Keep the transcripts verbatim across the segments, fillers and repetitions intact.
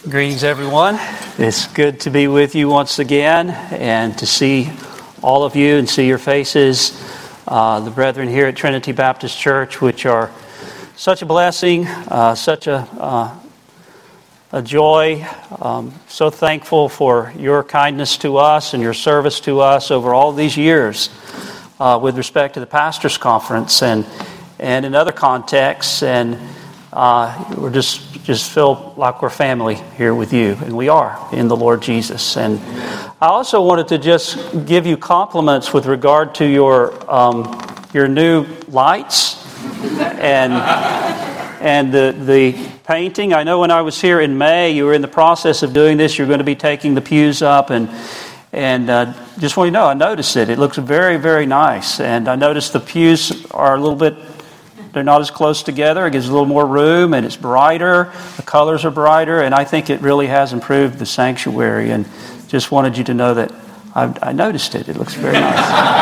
Greetings, everyone. It's good to be with you once again and to see all of you and see your faces, uh, the brethren here at Trinity Baptist Church, which are such a blessing, uh, such a uh, a joy. Um, so thankful for your kindness to us and your service to us over all these years uh, with respect to the Pastors' Conference and and in other contexts. And uh, we're just just feel like we're family here with you, and we are in the Lord Jesus. And I also wanted to just give you compliments with regard to your um, your new lights and and the the painting. I know when I was here in May, you were in the process of doing this. You're going to be taking the pews up, and and uh, just want you to know, I noticed it. It looks very, very nice, and I noticed the pews are a little bit. They're not as close together. It gives a little more room, and it's brighter. The colors are brighter, and I think it really has improved the sanctuary. And just wanted you to know that I, I noticed it. It looks very nice.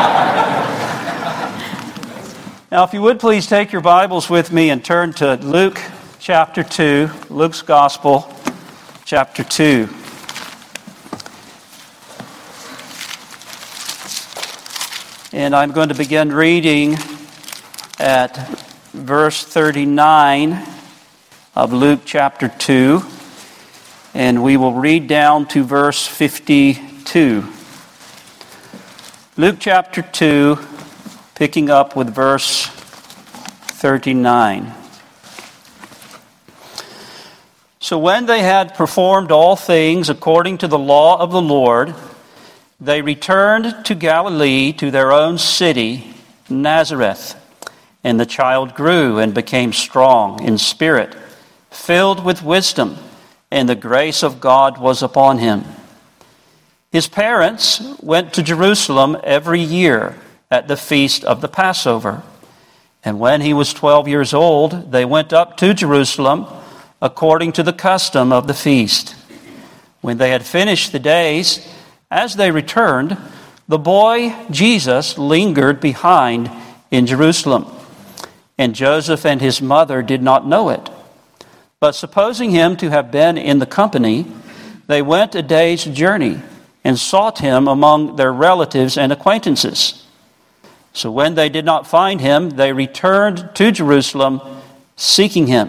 Now, if you would please take your Bibles with me and turn to Luke chapter two, Luke's Gospel, chapter two. And I'm going to begin reading at verse thirty-nine of Luke chapter two, and we will read down to verse fifty-two. Luke chapter two, picking up with verse thirty-nine. So when they had performed all things according to the law of the Lord, they returned to Galilee, to their own city, Nazareth. And the child grew and became strong in spirit, filled with wisdom, and the grace of God was upon him. His parents went to Jerusalem every year at the feast of the Passover. And when he was twelve years old, they went up to Jerusalem according to the custom of the feast. When they had finished the days, as they returned, the boy Jesus lingered behind in Jerusalem. And Joseph and his mother did not know it. But supposing him to have been in the company, they went a day's journey and sought him among their relatives and acquaintances. So when they did not find him, they returned to Jerusalem seeking him.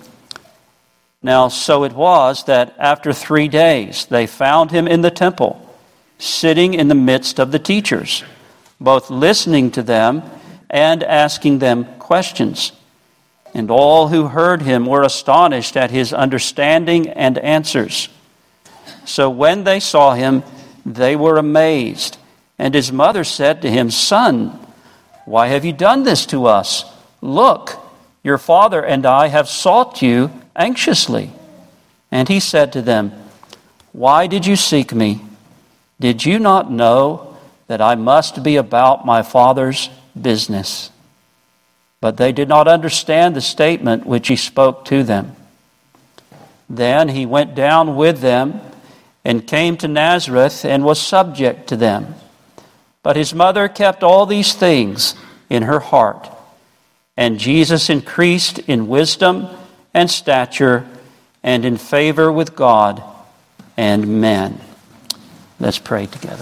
Now so it was that after three days they found him in the temple, sitting in the midst of the teachers, both listening to them and asking them questions. And all who heard him were astonished at his understanding and answers. So when they saw him, they were amazed. And his mother said to him, "Son, why have you done this to us? Look, your father and I have sought you anxiously." And he said to them, "Why did you seek me? Did you not know that I must be about my Father's business?" But they did not understand the statement which he spoke to them. Then he went down with them and came to Nazareth and was subject to them. But his mother kept all these things in her heart. And Jesus increased in wisdom and stature and in favor with God and men. Let's pray together.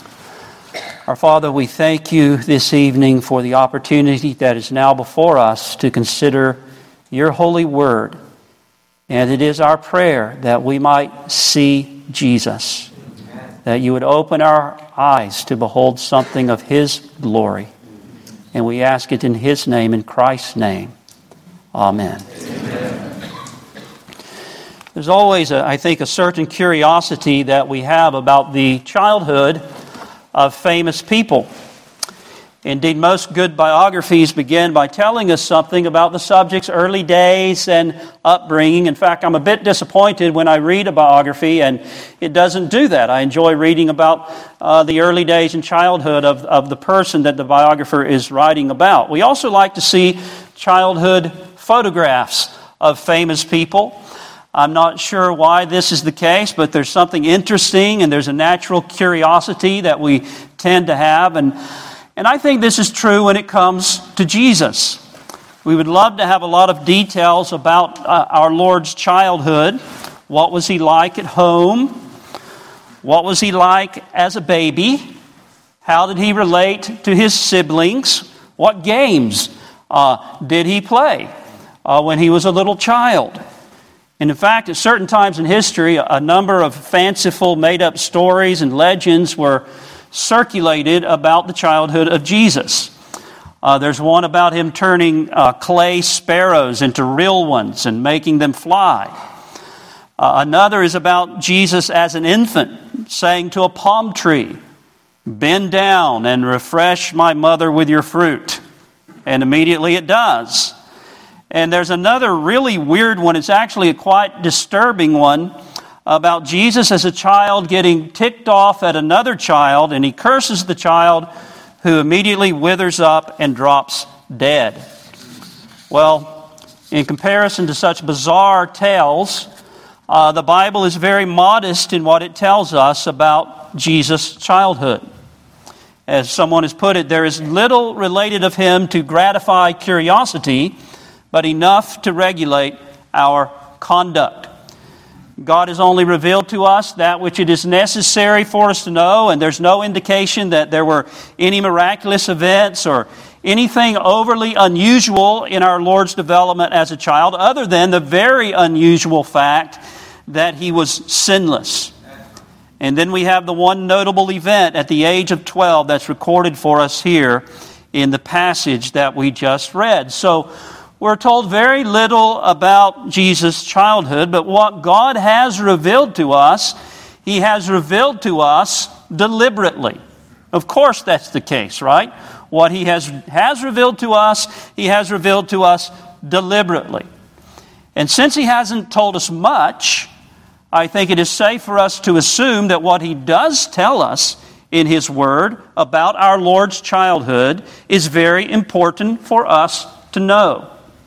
Our Father, we thank you this evening for the opportunity that is now before us to consider your holy word. And it is our prayer that we might see Jesus, that you would open our eyes to behold something of his glory. And we ask it in his name, in Christ's name. Amen. Amen. There's always, a, I think, a certain curiosity that we have about the childhood of famous people. Indeed, most good biographies begin by telling us something about the subject's early days and upbringing. In fact, I'm a bit disappointed when I read a biography and it doesn't do that. I enjoy reading about uh, the early days and childhood of, of the person that the biographer is writing about. We also like to see childhood photographs of famous people. I'm not sure why this is the case, but there's something interesting and there's a natural curiosity that we tend to have. And, and I think this is true when it comes to Jesus. We would love to have a lot of details about uh, our Lord's childhood. What was he like at home? What was he like as a baby? How did he relate to his siblings? What games uh, did he play uh, when he was a little child? And in fact, at certain times in history, a number of fanciful, made-up stories and legends were circulated about the childhood of Jesus. Uh, there's one about him turning uh, clay sparrows into real ones and making them fly. Uh, another is about Jesus as an infant saying to a palm tree, "Bend down and refresh my mother with your fruit." And immediately it does. And there's another really weird one. It's actually a quite disturbing one about Jesus as a child getting ticked off at another child, and he curses the child, who immediately withers up and drops dead. Well, in comparison to such bizarre tales, uh, the Bible is very modest in what it tells us about Jesus' childhood. As someone has put it, there is little related of him to gratify curiosity, but enough to regulate our conduct. God has only revealed to us that which it is necessary for us to know, and there's no indication that there were any miraculous events or anything overly unusual in our Lord's development as a child, other than the very unusual fact that he was sinless. And then we have the one notable event at the age of twelve that's recorded for us here in the passage that we just read. So we're told very little about Jesus' childhood, but what God has revealed to us, he has revealed to us deliberately. Of course that's the case, right? What he has, has revealed to us, he has revealed to us deliberately. And since he hasn't told us much, I think it is safe for us to assume that what he does tell us in his word about our Lord's childhood is very important for us to know.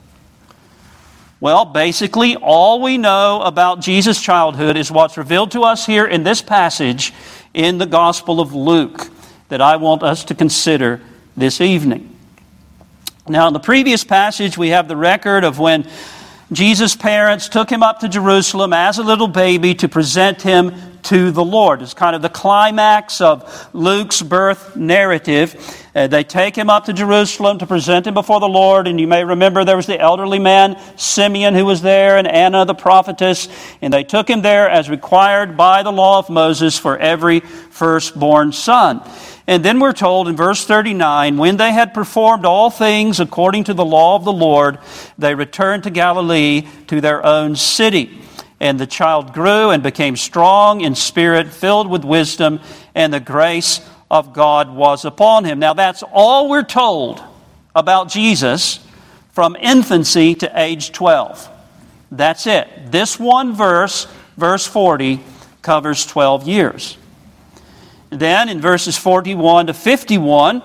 Well, basically, all we know about Jesus' childhood is what's revealed to us here in this passage in the Gospel of Luke that I want us to consider this evening. Now, in the previous passage, we have the record of when Jesus' parents took him up to Jerusalem as a little baby to present him to the Lord. It's kind of the climax of Luke's birth narrative. Uh, they take him up to Jerusalem to present him before the Lord, and you may remember there was the elderly man, Simeon, who was there, and Anna the prophetess, and they took him there as required by the law of Moses for every firstborn son. And then we're told in verse thirty-nine, when they had performed all things according to the law of the Lord, they returned to Galilee to their own city. And the child grew and became strong in spirit, filled with wisdom, and the grace of God was upon him. Now that's all we're told about Jesus from infancy to age twelve. That's it. This one verse, verse forty, covers twelve years. Then in verses forty-one to fifty-one,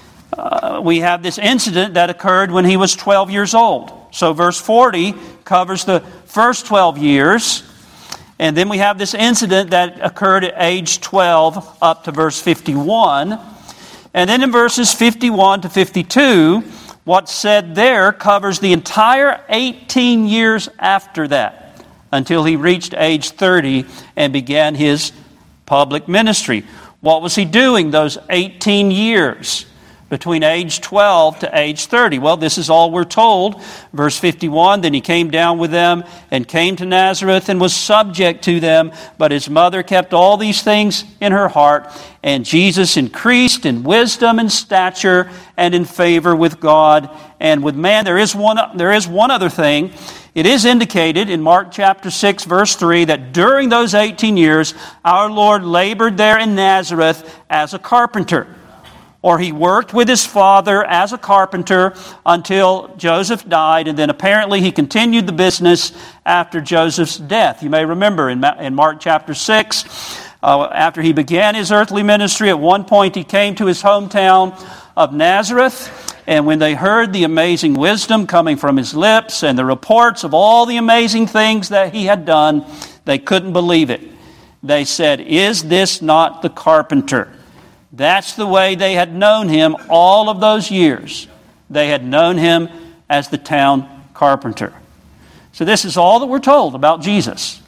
uh, we have this incident that occurred when he was twelve years old. So verse forty covers the first twelve years. And then we have this incident that occurred at age twelve up to verse fifty-one. And then in verses fifty-one to fifty-two, what's said there covers the entire eighteen years after that, until he reached age thirty and began his public ministry. What was he doing those eighteen years between age twelve to age thirty? Well, this is all we're told. Verse fifty-one, then he came down with them and came to Nazareth and was subject to them, but his mother kept all these things in her heart. And Jesus increased in wisdom and stature and in favor with God and with man. There is one, there is one other thing. It is indicated in Mark chapter six, verse three, that during those eighteen years, our Lord labored there in Nazareth as a carpenter. Or he worked with his father as a carpenter until Joseph died, and then apparently he continued the business after Joseph's death. You may remember in in Mark chapter six, uh, after he began his earthly ministry, at one point he came to his hometown of Nazareth, and when they heard the amazing wisdom coming from his lips and the reports of all the amazing things that he had done, they couldn't believe it. They said, "Is this not the carpenter?" That's the way they had known him all of those years. They had known him as the town carpenter. So this is all that we're told about Jesus.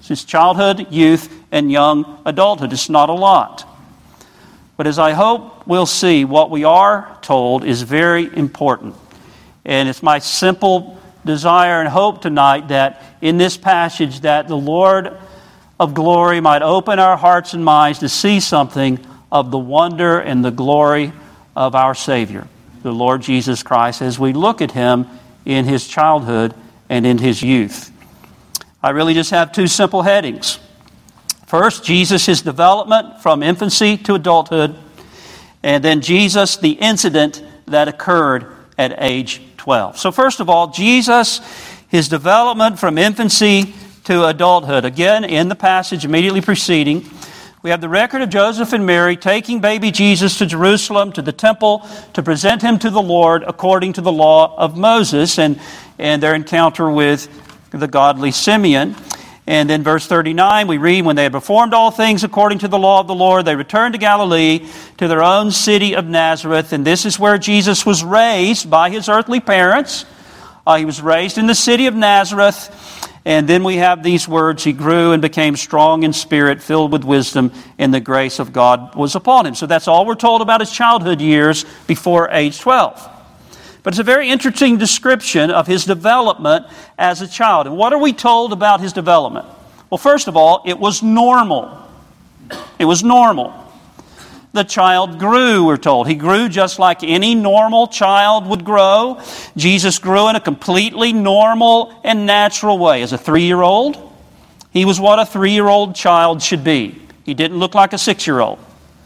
It's childhood, youth, and young adulthood. It's not a lot. But as I hope we'll see, what we are told is very important. And it's my simple desire and hope tonight that in this passage that the Lord of glory might open our hearts and minds to see something of the wonder and the glory of our Savior, the Lord Jesus Christ, as we look at Him in His childhood and in His youth. I really just have two simple headings. First, Jesus, His development from infancy to adulthood, and then Jesus, the incident that occurred at age twelve. So first of all, Jesus, His development from infancy to adulthood. Again, in the passage immediately preceding, we have the record of Joseph and Mary taking baby Jesus to Jerusalem, to the temple, to present Him to the Lord according to the law of Moses, and, and their encounter with the godly Simeon. And then verse thirty-nine, we read, when they had performed all things according to the law of the Lord, they returned to Galilee, to their own city of Nazareth. And this is where Jesus was raised by His earthly parents. Uh, he was raised in the city of Nazareth. And then we have these words, He grew and became strong in spirit, filled with wisdom, and the grace of God was upon Him. So that's all we're told about His childhood years before age twelve. But it's a very interesting description of His development as a child. And what are we told about His development? Well, first of all, it was normal. It was normal. The child grew, we're told. He grew just like any normal child would grow. Jesus grew in a completely normal and natural way. As a three-year-old, He was what a three-year-old child should be. He didn't look like a six-year-old.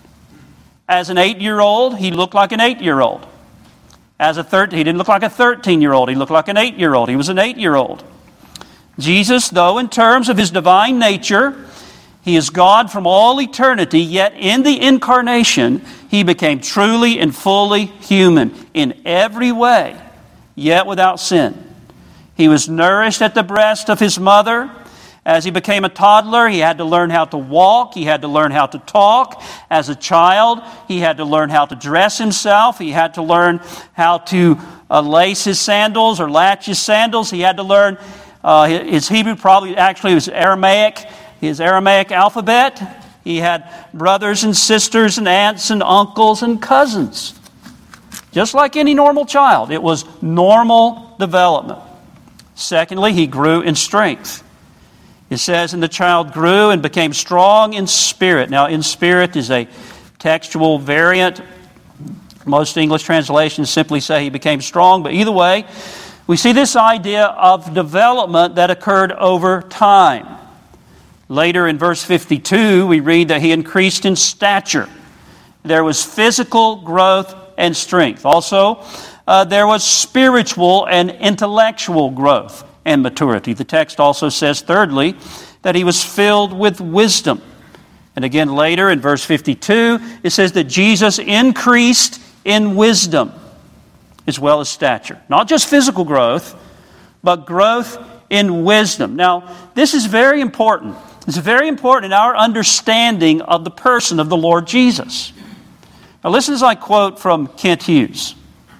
As an eight-year-old, He looked like an eight-year-old. As a thirteen, he didn't look like a thirteen-year-old. He looked like an eight-year-old. He was an eight-year-old. Jesus, though, in terms of His divine nature, He is God from all eternity, yet in the incarnation, He became truly and fully human in every way, yet without sin. He was nourished at the breast of His mother. As He became a toddler, He had to learn how to walk. He had to learn how to talk. As a child, He had to learn how to dress Himself. He had to learn how to uh, lace His sandals or latch His sandals. He had to learn uh, his Hebrew, probably actually was Aramaic, his Aramaic alphabet. He had brothers and sisters and aunts and uncles and cousins. Just like any normal child. It was normal development. Secondly, He grew in strength. It says, and the child grew and became strong in spirit. Now, in spirit is a textual variant. Most English translations simply say He became strong. But either way, we see this idea of development that occurred over time. Later in verse fifty-two, we read that He increased in stature. There was physical growth and strength. Also, uh, there was spiritual and intellectual growth and maturity. The text also says, thirdly, that He was filled with wisdom. And again, later in verse fifty-two, it says that Jesus increased in wisdom as well as stature. Not just physical growth, but growth in wisdom. Now, this is very important. It's very important in our understanding of the person of the Lord Jesus. Now, listen as I quote from Kent Hughes.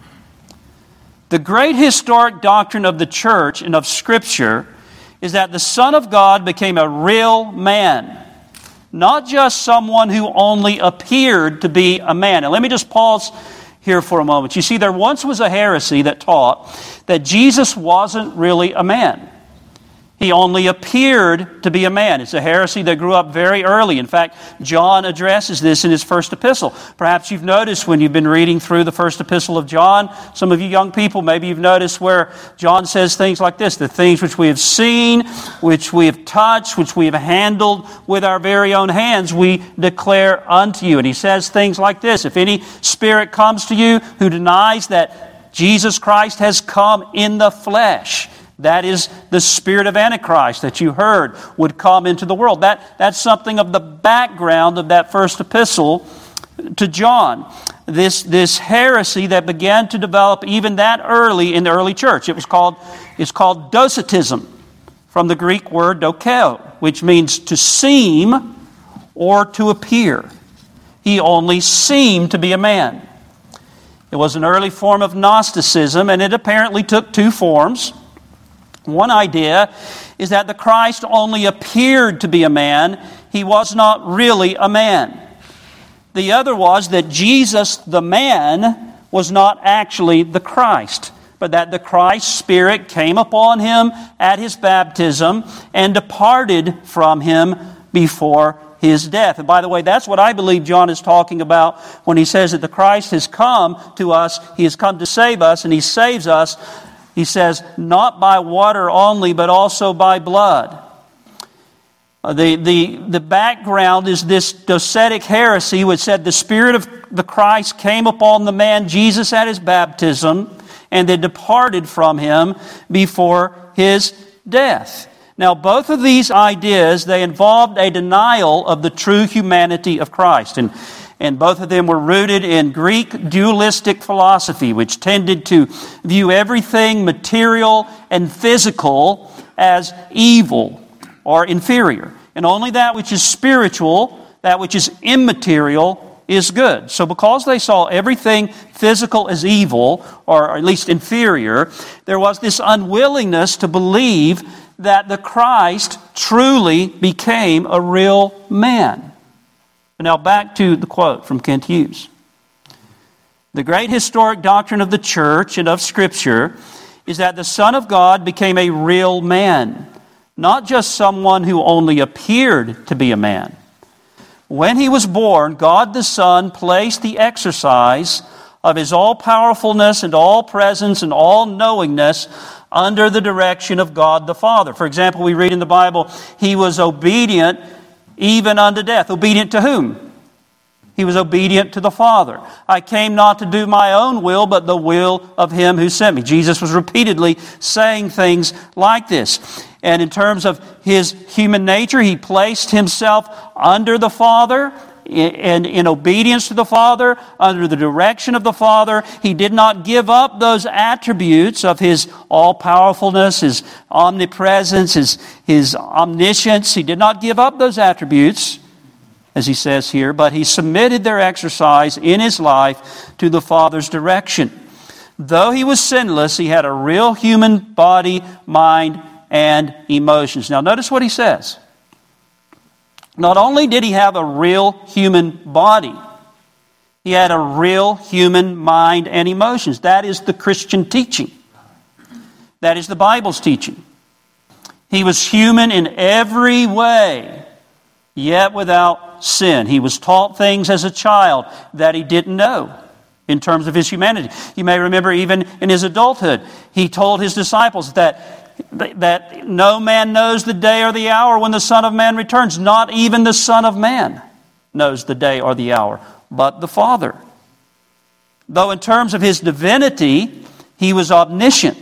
The great historic doctrine of the church and of Scripture is that the Son of God became a real man, not just someone who only appeared to be a man. And let me just pause here for a moment. You see, there once was a heresy that taught that Jesus wasn't really a man. He only appeared to be a man. It's a heresy that grew up very early. In fact, John addresses this in his first epistle. Perhaps you've noticed when you've been reading through the first epistle of John, some of you young people, maybe you've noticed where John says things like this: the things which we have seen, which we have touched, which we have handled with our very own hands, we declare unto you. And he says things like this: if any spirit comes to you who denies that Jesus Christ has come in the flesh, that is the spirit of Antichrist that you heard would come into the world. That, that's something of the background of that first epistle to John. This, this heresy that began to develop even that early in the early church. It was called, it's called Docetism, from the Greek word dokeo, which means to seem or to appear. He only seemed to be a man. It was an early form of Gnosticism, and it apparently took two forms. One idea is that the Christ only appeared to be a man. He was not really a man. The other was that Jesus, the man, was not actually the Christ, but that the Christ Spirit came upon him at his baptism and departed from him before his death. And by the way, that's what I believe John is talking about when he says that the Christ has come to us, he has come to save us, and he saves us, he says, not by water only, but also by blood. Uh, the, the, the background is this docetic heresy which said the Spirit of the Christ came upon the man Jesus at his baptism and then departed from him before his death. Now, both of these ideas, they involved a denial of the true humanity of Christ. And, and both of them were rooted in Greek dualistic philosophy, which tended to view everything material and physical as evil or inferior. And only that which is spiritual, that which is immaterial, is good. So because they saw everything physical as evil, or at least inferior, there was this unwillingness to believe that the Christ truly became a real man. Now back to the quote from Kent Hughes. The great historic doctrine of the church and of Scripture is that the Son of God became a real man, not just someone who only appeared to be a man. When he was born, God the Son placed the exercise of his all-powerfulness and all-presence and all-knowingness under the direction of God the Father. For example, we read in the Bible, he was obedient even unto death. Obedient to whom? He was obedient to the Father. I came not to do my own will, but the will of him who sent me. Jesus was repeatedly saying things like this. And in terms of his human nature, he placed himself under the Father, and in obedience to the Father, under the direction of the Father. He did not give up those attributes of his all-powerfulness, his omnipresence, his, his omniscience. He did not give up those attributes, as he says here, but he submitted their exercise in his life to the Father's direction. Though he was sinless, he had a real human body, mind, and emotions. Now notice what he says. Not only did he have a real human body, he had a real human mind and emotions. That is the Christian teaching. That is the Bible's teaching. He was human in every way, yet without sin. He was taught things as a child that he didn't know in terms of his humanity. You may remember even in his adulthood, he told his disciples that that no man knows the day or the hour when the Son of Man returns. Not even the Son of Man knows the day or the hour, but the Father. Though in terms of his divinity, he was omniscient.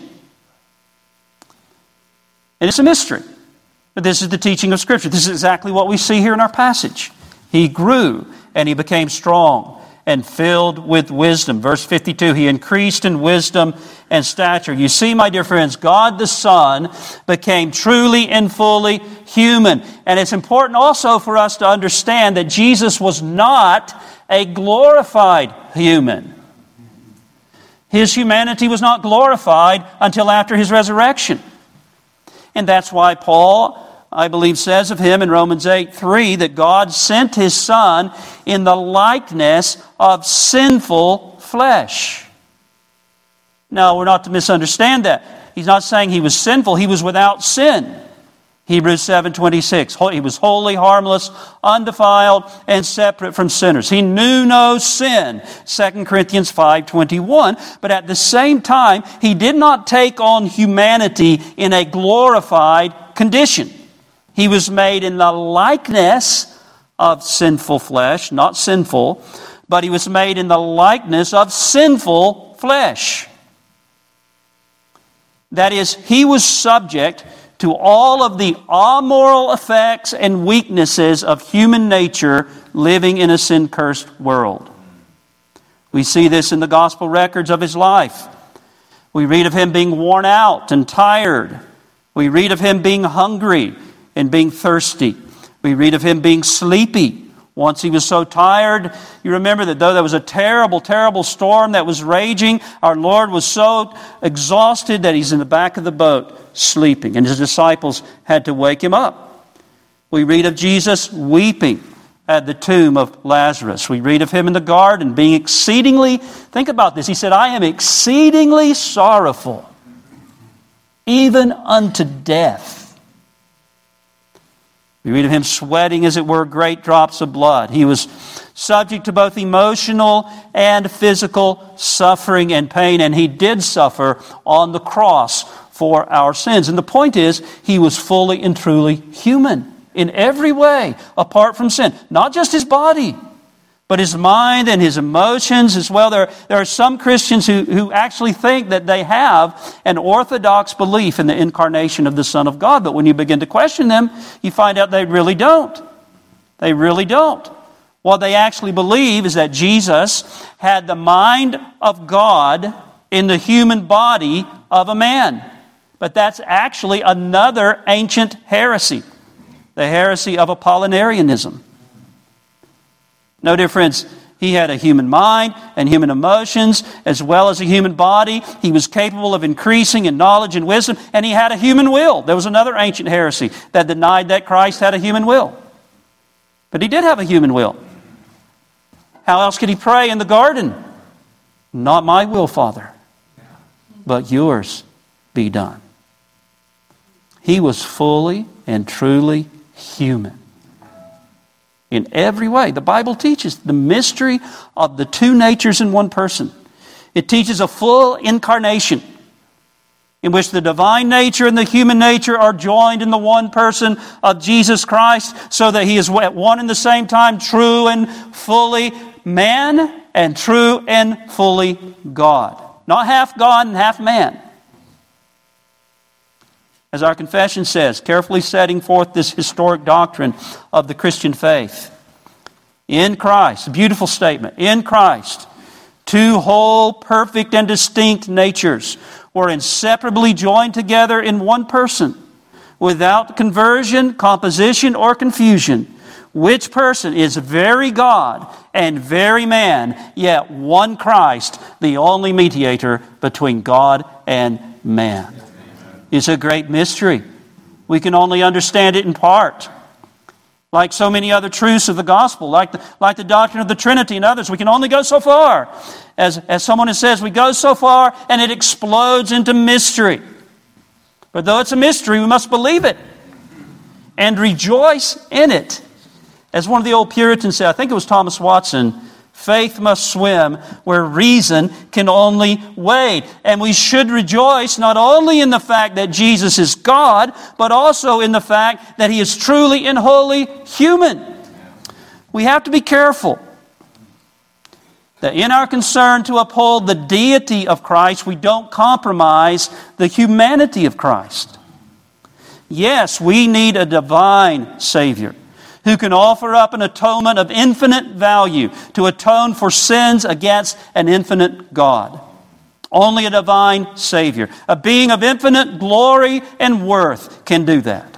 And it's a mystery. But this is the teaching of Scripture. This is exactly what we see here in our passage. He grew and he became strong and filled with wisdom. Verse fifty-two, he increased in wisdom and stature. You see, my dear friends, God the Son became truly and fully human. And it's important also for us to understand that Jesus was not a glorified human. His humanity was not glorified until after his resurrection. And that's why Paul, I believe, says of him in Romans eight three that God sent his Son in the likeness of sinful flesh. Now, we're not to misunderstand that. He's not saying he was sinful. He was without sin. Hebrews seven twenty-six. He was holy, harmless, undefiled, and separate from sinners. He knew no sin. Second Corinthians five twenty-one. But at the same time, he did not take on humanity in a glorified condition. He was made in the likeness of sinful flesh, not sinful, but he was made in the likeness of sinful flesh. That is, he was subject to all of the amoral effects and weaknesses of human nature living in a sin-cursed world. We see this in the gospel records of his life. We read of him being worn out and tired. We read of him being hungry and being thirsty. We read of him being sleepy, Once he was so tired, you remember that though there was a terrible, terrible storm that was raging, our Lord was so exhausted that he's in the back of the boat sleeping, and his disciples had to wake him up. We read of Jesus weeping at the tomb of Lazarus. We read of him in the garden being exceedingly, think about this, he said, I am exceedingly sorrowful, even unto death. We read of him sweating, as it were, great drops of blood. He was subject to both emotional and physical suffering and pain, and he did suffer on the cross for our sins. And the point is, he was fully and truly human in every way, apart from sin. Not just his body, but his mind and his emotions as well. There, there are some Christians who, who actually think that they have an orthodox belief in the incarnation of the Son of God. But when you begin to question them, you find out they really don't. They really don't. What they actually believe is that Jesus had the mind of God in the human body of a man. But that's actually another ancient heresy, the heresy of Apollinarianism. No difference. He had a human mind and human emotions as well as a human body. He was capable of increasing in knowledge and wisdom, and he had a human will. There was another ancient heresy that denied that Christ had a human will. But he did have a human will. How else could he pray in the garden? Not my will, Father, but yours be done. He was fully and truly human. In every way. The Bible teaches the mystery of the two natures in one person. It teaches a full incarnation in which the divine nature and the human nature are joined in the one person of Jesus Christ, so that he is at one and the same time true and fully man and true and fully God. Not half God and half man. As our confession says, carefully setting forth this historic doctrine of the Christian faith. In Christ, a beautiful statement, in Christ, two whole, perfect, and distinct natures were inseparably joined together in one person, without conversion, composition, or confusion. Which person is very God and very man, yet one Christ, the only mediator between God and man. It's a great mystery. We can only understand it in part. Like so many other truths of the gospel, like the, like the doctrine of the Trinity and others, we can only go so far. As, as someone has says, we go so far and it explodes into mystery. But though it's a mystery, we must believe it and rejoice in it. As one of the old Puritans said, I think it was Thomas Watson, faith must swim where reason can only wade. And we should rejoice not only in the fact that Jesus is God, but also in the fact that He is truly and wholly human. We have to be careful that in our concern to uphold the deity of Christ, we don't compromise the humanity of Christ. Yes, we need a divine Savior who can offer up an atonement of infinite value to atone for sins against an infinite God. Only a divine Savior, a being of infinite glory and worth, can do that.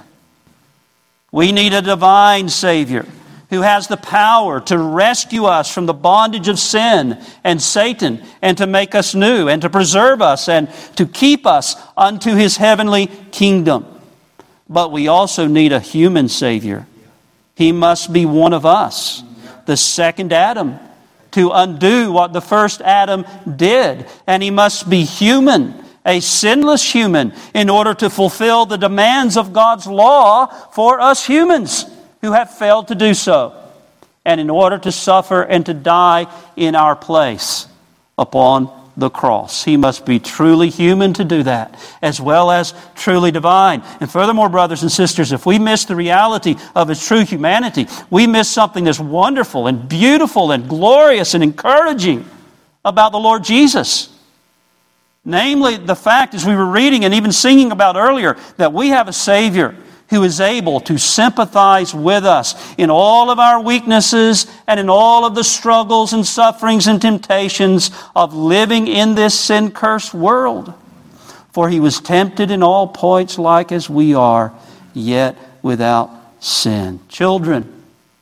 We need a divine Savior who has the power to rescue us from the bondage of sin and Satan, and to make us new, and to preserve us, and to keep us unto His heavenly kingdom. But we also need a human Savior. He must be one of us, the second Adam, to undo what the first Adam did. And he must be human, a sinless human, in order to fulfill the demands of God's law for us humans who have failed to do so, and in order to suffer and to die in our place upon the cross. He must be truly human to do that, as well as truly divine. And furthermore, brothers and sisters, if we miss the reality of His true humanity, we miss something that's wonderful and beautiful and glorious and encouraging about the Lord Jesus. Namely, the fact, as we were reading and even singing about earlier, that we have a Savior who is able to sympathize with us in all of our weaknesses and in all of the struggles and sufferings and temptations of living in this sin-cursed world. For He was tempted in all points like as we are, yet without sin. Children,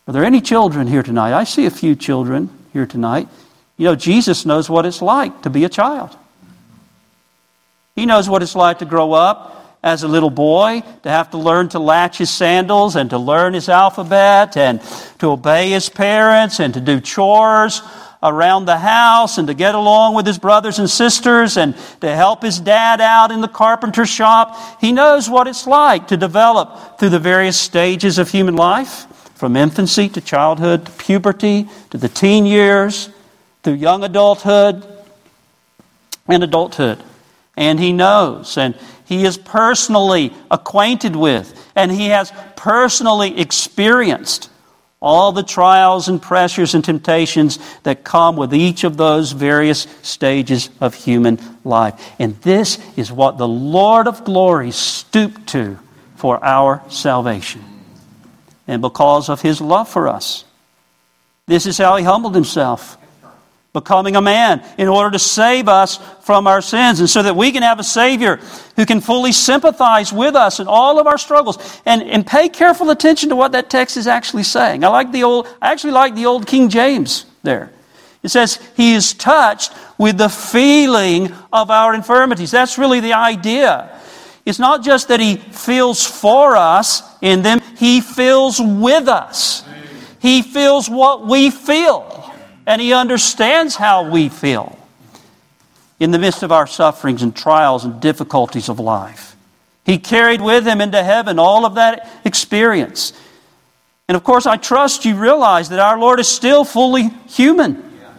Are there any children here tonight? I see a few children here tonight. You know, Jesus knows what it's like to be a child. He knows what it's like to grow up as a little boy, to have to learn to latch his sandals and to learn his alphabet and to obey his parents and to do chores around the house and to get along with his brothers and sisters and to help his dad out in the carpenter shop. He knows what it's like to develop through the various stages of human life, from infancy to childhood to puberty to the teen years, through young adulthood and adulthood. And he knows, and he is personally acquainted with, and he has personally experienced all the trials and pressures and temptations that come with each of those various stages of human life. And this is what the Lord of glory stooped to for our salvation. And because of his love for us, this is how he humbled himself, becoming a man in order to save us from our sins, and so that we can have a Savior who can fully sympathize with us in all of our struggles. And, and pay careful attention to what that text is actually saying. I like the old, I actually like the old King James there. It says, he is touched with the feeling of our infirmities. That's really the idea. It's not just that he feels for us in them, he feels with us. He feels what we feel. And he understands how we feel in the midst of our sufferings and trials and difficulties of life. He carried with him into heaven all of that experience. And of course, I trust you realize that our Lord is still fully human.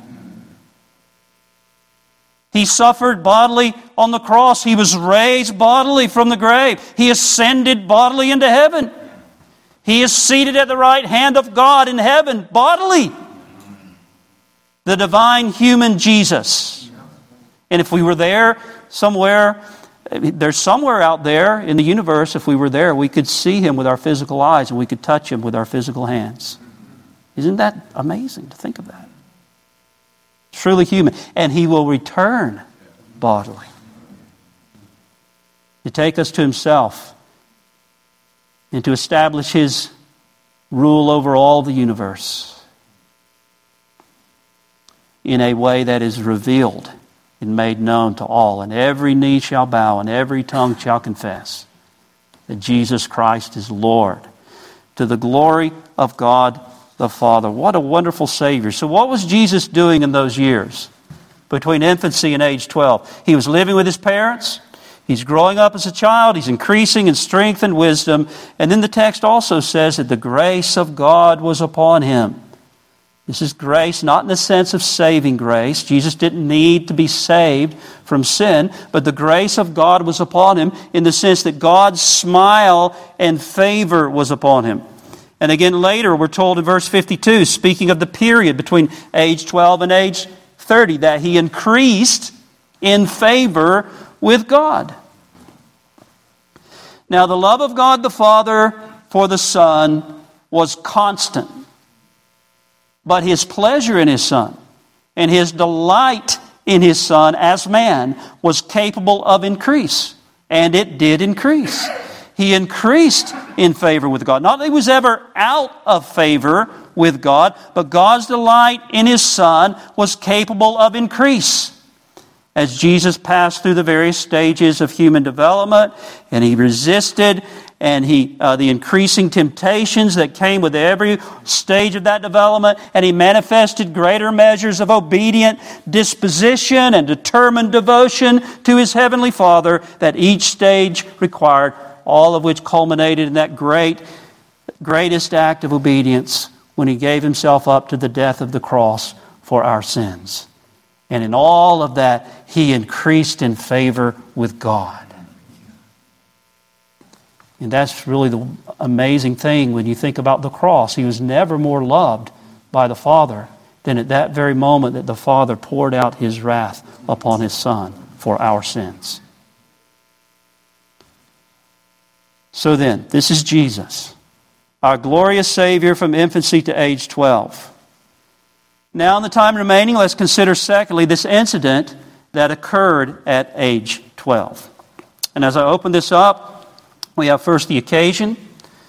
He suffered bodily on the cross. He was raised bodily from the grave. He ascended bodily into heaven. He is seated at the right hand of God in heaven bodily. The divine human Jesus. And if we were there somewhere, there's somewhere out there in the universe, if we were there, we could see him with our physical eyes and we could touch him with our physical hands. Isn't that amazing to think of that? Truly human. And he will return bodily to take us to himself and to establish his rule over all the universe in a way that is revealed and made known to all. And every knee shall bow and every tongue shall confess that Jesus Christ is Lord, to the glory of God the Father. What a wonderful Savior. So what was Jesus doing in those years between infancy and age twelve? He was living with his parents. He's growing up as a child. He's increasing in strength and wisdom. And then the text also says that the grace of God was upon him. This is grace, not in the sense of saving grace. Jesus didn't need to be saved from sin, but the grace of God was upon him in the sense that God's smile and favor was upon him. And again later, we're told in verse fifty-two, speaking of the period between age twelve and age thirty, that he increased in favor with God. Now, the love of God the Father for the Son was constant. But his pleasure in his Son and his delight in his Son as man was capable of increase. And it did increase. He increased in favor with God. Not that he was ever out of favor with God, but God's delight in his Son was capable of increase. As Jesus passed through the various stages of human development, and he resisted and he uh, the increasing temptations that came with every stage of that development, and he manifested greater measures of obedient disposition and determined devotion to his heavenly Father that each stage required, all of which culminated in that great, greatest act of obedience when he gave himself up to the death of the cross for our sins. And in all of that, he increased in favor with God. And that's really the amazing thing when you think about the cross. He was never more loved by the Father than at that very moment that the Father poured out his wrath upon his Son for our sins. So then, this is Jesus, our glorious Savior from infancy to age twelve. Now, in the time remaining, let's consider secondly this incident that occurred at age twelve. And as I open this up, we have first the occasion.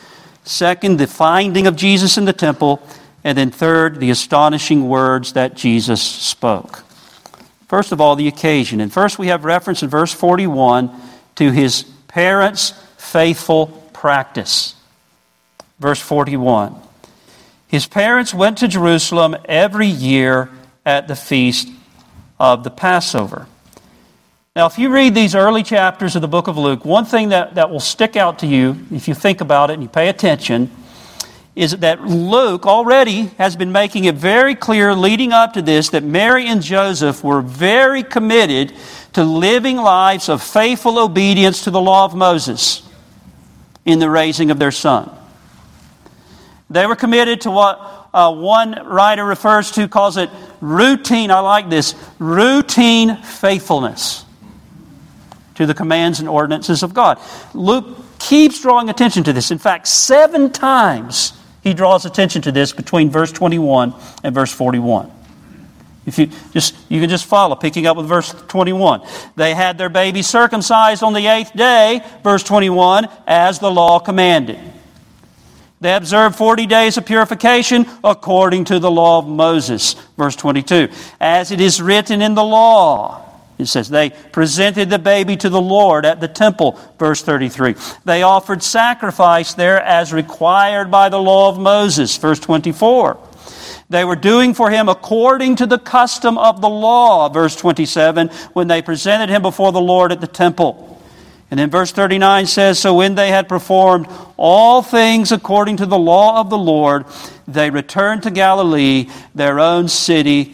Second, the finding of Jesus in the temple. And then third, the astonishing words that Jesus spoke. First of all, the occasion. And first we have reference in verse forty-one to his parents' faithful practice. Verse forty-one. His parents went to Jerusalem every year at the feast of the Passover. Now, if you read these early chapters of the book of Luke, one thing that, that will stick out to you, if you think about it and you pay attention, is that Luke already has been making it very clear leading up to this that Mary and Joseph were very committed to living lives of faithful obedience to the law of Moses in the raising of their son. They were committed to what uh, one writer refers to, calls it routine, I like this, routine faithfulness to the commands and ordinances of God. Luke keeps drawing attention to this. In fact, seven times he draws attention to this between verse twenty-one and verse forty-one. If you just you can just follow, picking up with verse twenty-one. They had their baby circumcised on the eighth day, verse twenty-one, as the law commanded. They observed forty days of purification according to the law of Moses, verse twenty-two. As it is written in the law, it says, they presented the baby to the Lord at the temple, verse thirty-three. They offered sacrifice there as required by the law of Moses, verse twenty-four. They were doing for him according to the custom of the law, verse twenty-seven, when they presented him before the Lord at the temple. And then verse thirty-nine says, so when they had performed all things according to the law of the Lord, they returned to Galilee, their own city,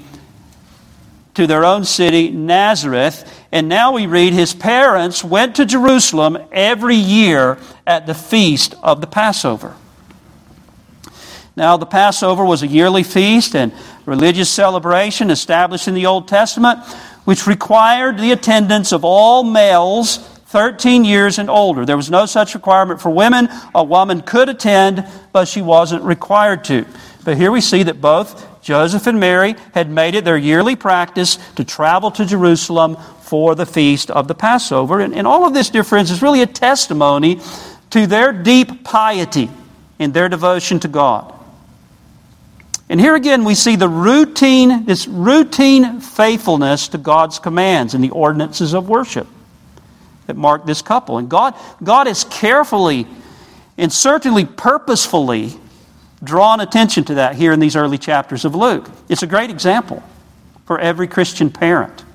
to their own city, Nazareth. And now we read, his parents went to Jerusalem every year at the feast of the Passover. Now, the Passover was a yearly feast and religious celebration established in the Old Testament, which required the attendance of all males thirteen years and older. There was no such requirement for women. A woman could attend, but she wasn't required to. But here we see that both Joseph and Mary had made it their yearly practice to travel to Jerusalem for the feast of the Passover. And, and all of this, dear friends, is really a testimony to their deep piety and their devotion to God. And here again we see the routine, this routine faithfulness to God's commands and the ordinances of worship that mark this couple. And God, God has carefully and certainly purposefully drawn attention to that here in these early chapters of Luke. It's a great example for every Christian parent.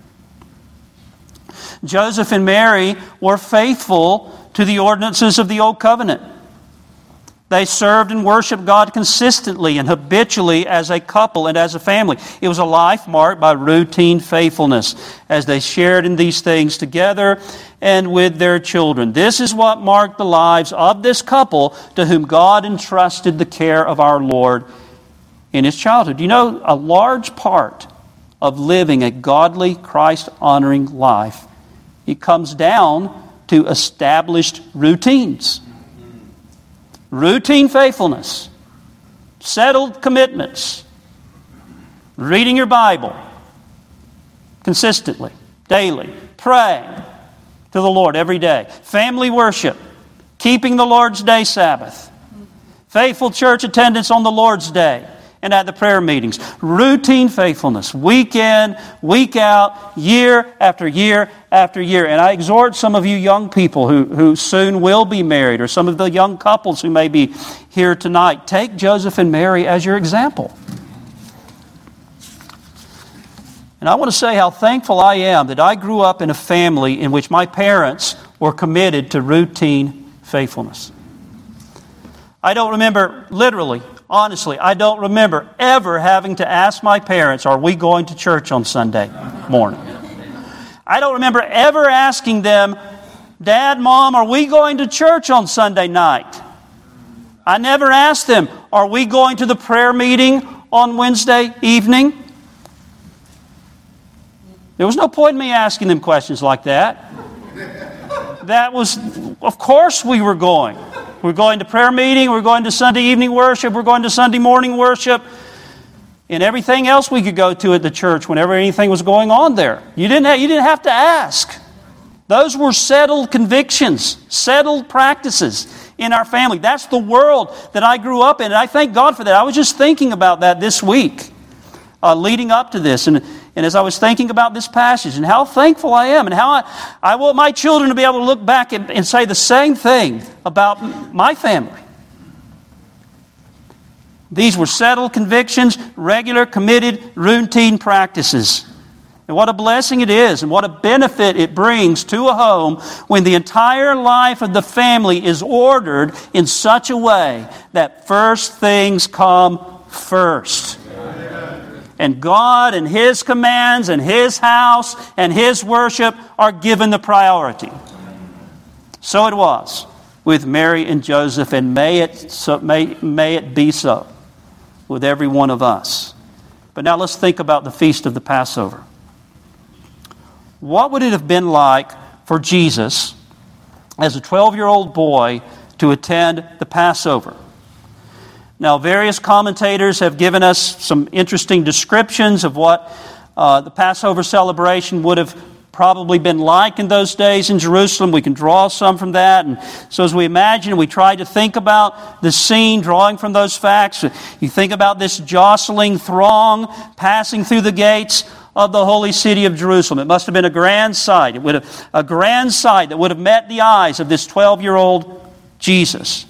Joseph and Mary were faithful to the ordinances of the Old Covenant. They served and worshiped God consistently and habitually as a couple and as a family. It was a life marked by routine faithfulness as they shared in these things together and with their children. This is what marked the lives of this couple to whom God entrusted the care of our Lord in his childhood. You know, a large part of living a godly, Christ-honoring life, it comes down to established routines. Routine faithfulness, settled commitments, reading your Bible consistently, daily, praying to the Lord every day, family worship, keeping the Lord's Day Sabbath, faithful church attendance on the Lord's Day and at the prayer meetings, routine faithfulness, week in, week out, year after year after year. And I exhort some of you young people who, who soon will be married, or some of the young couples who may be here tonight, take Joseph and Mary as your example. And I want to say how thankful I am that I grew up in a family in which my parents were committed to routine faithfulness. I don't remember, literally, honestly, I don't remember ever having to ask my parents, are we going to church on Sunday morning? I don't remember ever asking them, Dad, Mom, are we going to church on Sunday night? I never asked them, are we going to the prayer meeting on Wednesday evening? There was no point in me asking them questions like that. That was, of course we were going. We're going to prayer meeting, we're going to Sunday evening worship, we're going to Sunday morning worship, and everything else we could go to at the church whenever anything was going on there. You didn't have, you didn't have to ask. Those were settled convictions, settled practices in our family. That's the world that I grew up in, and I thank God for that. I was just thinking about that this week, uh, leading up to this, and, and as I was thinking about this passage, and how thankful I am, and how I, I want my children to be able to look back and, and say the same thing about my family. These were settled convictions, regular, committed, routine practices. And what a blessing it is, and what a benefit it brings to a home when the entire life of the family is ordered in such a way that first things come first. Amen. And God and His commands and His house and His worship are given the priority. So it was with Mary and Joseph, and may it, so, may, may it be so with every one of us. But now let's think about the Feast of the Passover. What would it have been like for Jesus as a twelve-year-old boy to attend the Passover? Now, various commentators have given us some interesting descriptions of what uh, the Passover celebration would have probably been like in those days in Jerusalem. We can draw some from that. And so as we imagine, we try to think about the scene, drawing from those facts. You think about this jostling throng passing through the gates of the holy city of Jerusalem. It must have been a grand sight. It would have a grand sight that would have met the eyes of this twelve-year-old Jesus.